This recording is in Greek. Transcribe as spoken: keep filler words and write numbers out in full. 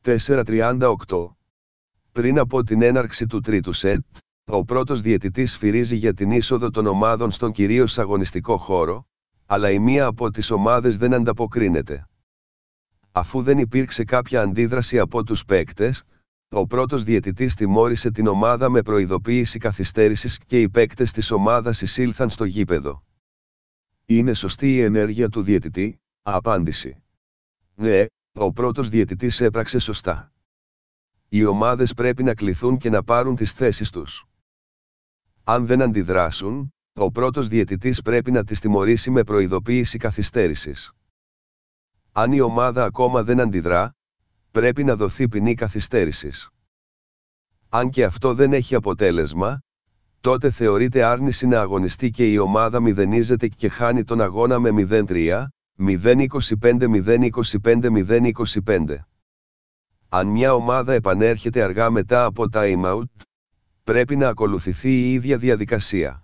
τέσσερα τριάντα οκτώ. Πριν από την έναρξη του τρίτου σετ, ο πρώτος διαιτητής σφυρίζει για την είσοδο των ομάδων στον κυρίως αγωνιστικό χώρο, αλλά η μία από τις ομάδες δεν ανταποκρίνεται. Αφού δεν υπήρξε κάποια αντίδραση από τους παίκτες, ο πρώτος διαιτητής τιμώρησε την ομάδα με προειδοποίηση καθυστέρησης και οι παίκτες της ομάδας εισήλθαν στο γήπεδο. Είναι σωστή η ενέργεια του διαιτητή? Απάντηση. Ναι, ο πρώτος διαιτητής έπραξε σωστά. Οι ομάδες πρέπει να κληθούν και να πάρουν τις θέσεις τους. Αν δεν αντιδράσουν, ο πρώτος διαιτητής πρέπει να τις τιμωρήσει με προειδοποίηση καθυστέρησης. Αν η ομάδα ακόμα δεν αντιδρά, πρέπει να δοθεί ποινή καθυστέρησης. Αν και αυτό δεν έχει αποτέλεσμα, τότε θεωρείται άρνηση να αγωνιστεί και η ομάδα μηδενίζεται και χάνει τον αγώνα με μηδέν τρία, μηδέν είκοσι πέντε μηδέν είκοσι πέντε μηδέν είκοσι πέντε. Αν μια ομάδα επανέρχεται αργά μετά από time out, πρέπει να ακολουθηθεί η ίδια διαδικασία.